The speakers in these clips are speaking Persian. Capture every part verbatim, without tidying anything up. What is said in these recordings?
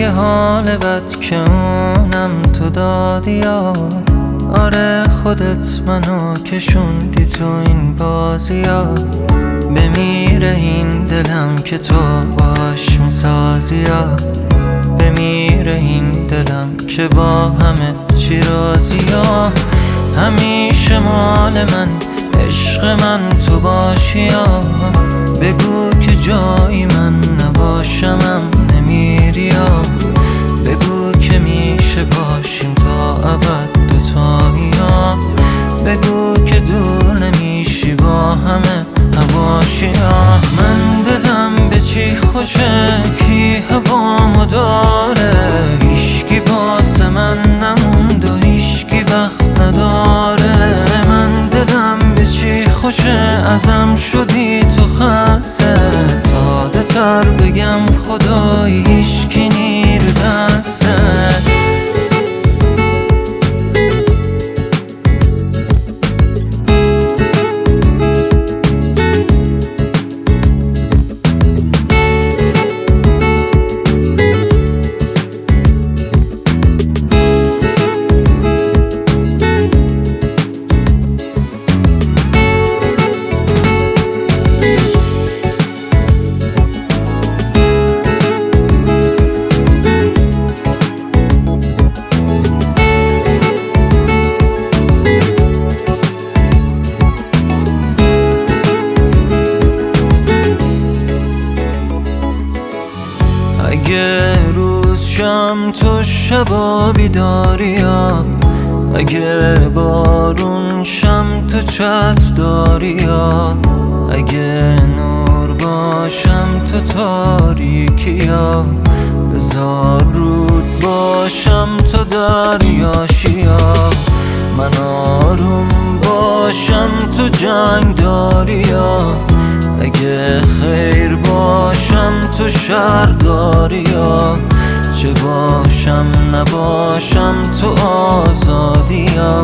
یه حال بد که اونم تو دادی یا آره خودت منو کشوندی تو این بازی ها. بمیره این دلم که تو باش میسازی یا بمیره این دلم که با همه چی راضی یا همیشه مال من عشق من تو باشی یا بگو که جایی من نباشمم نمیری یا بگو که میشه باشیم تا ابد دوتایی یا بگو که دور نمیشی با همه هواشی یا من دلم به چی خوشه کی هوامو داره هیشکی واسه من نموند و هیشکی وقت نداره من دلم به چی خوشه ازم شدی تو خسته ساده تر بگم خدایی هیشکی نیر دستت اگه روز شم تو شبا بیداری یا اگه بارون شم تو چتر داری یا اگه نور باشم تو تاریکی یا بذار رود باشم تو دریاشی یا من آروم باشم تو جنگ داری یا اگه خیر باشم تو شر داری یا چه باشم نباشم تو آزادی یا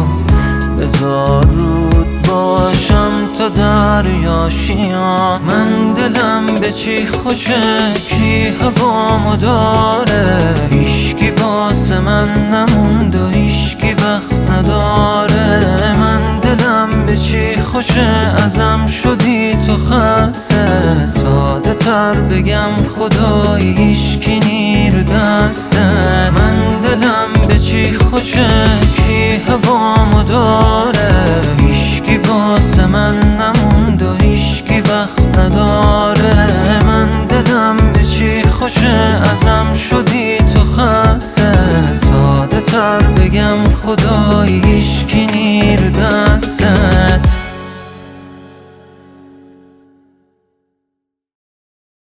بذار رود باشم تو دریاشی یا من دلم به چی خوشه کی هوامو داره هیشکی واسه من نموند و هیشکی وقت نداره من دلم به چی خوشه ازم شدی تو خسته ساده تر بگم خدایی هیشکی نیر دستت من دلم به چی خوشه کی هوامو داره هیشکی واسه من نموند و هیشکی وقت نداره من دلم به چی خوشه ازم شدی تو خسته ساده تر بگم خدایی هیشکی نیر دستت